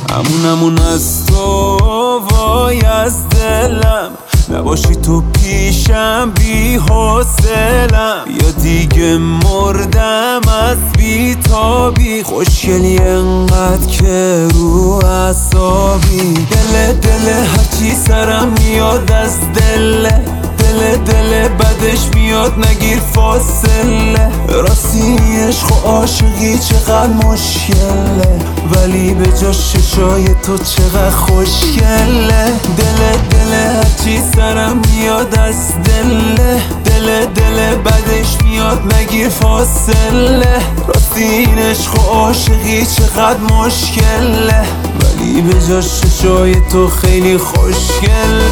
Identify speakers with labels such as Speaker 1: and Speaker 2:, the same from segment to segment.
Speaker 1: همون از تو وای از دلم، نباشی تو پیشم بی حوصلم، یا دیگه مردم از بی تابی. خوشگلی انقدر که رو اعصابی، دل هرچی سرم میاد از دله، دل بدش میاد نگیر فاصله. راستی عشق و عاشقی چقدر مشکله، ولی به جا ششای تو چقدر خوشگله. دل هرچی سرم میاد از دله، دل بدش میاد نگیر فاصله. راستی این عشق و عاشقی چقدر مشکله، ولی به جا ششای تو خیلی خوشگله.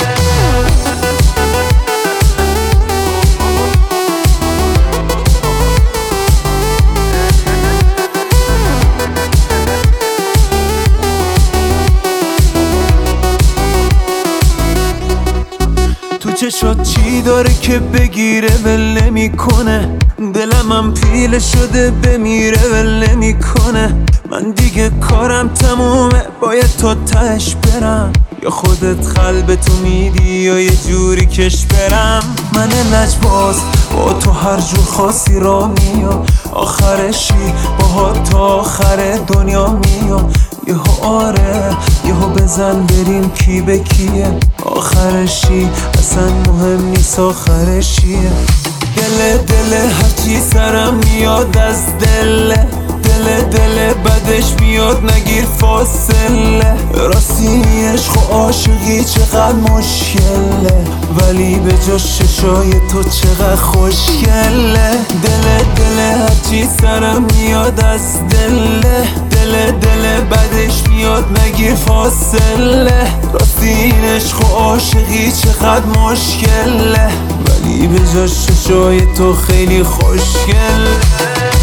Speaker 1: چشات چی داره که بگیره ول نمیکنه، دلم هم پیله شده بمیره ول نمیکنه. من دیگه کارم تمومه، باید تا تهش برم، یا خودت قلبتو میدی یا یه جوری کش برم. من لجباز با تو هر جور خاصی را میام، آخرشی با تا آخر دنیا میام. یهو آره یهو بزن بریم کی به کیه، آخرشی اصلا مهم نیست آخرشیه. دل هرچی سرم میاد از دله، دل بدش میاد نگیر فاصله. راستی عشق و عاشقی چقدر مشکله، ولی به جا ششای تو چقدر خوشگله. دل هرچی سرم میاد از دله، دل بدش میاد نگیر فاصله. راستی این عشق و عاشقی چقدر مشکله، ولی به جا ششای تو خیلی خوشگله.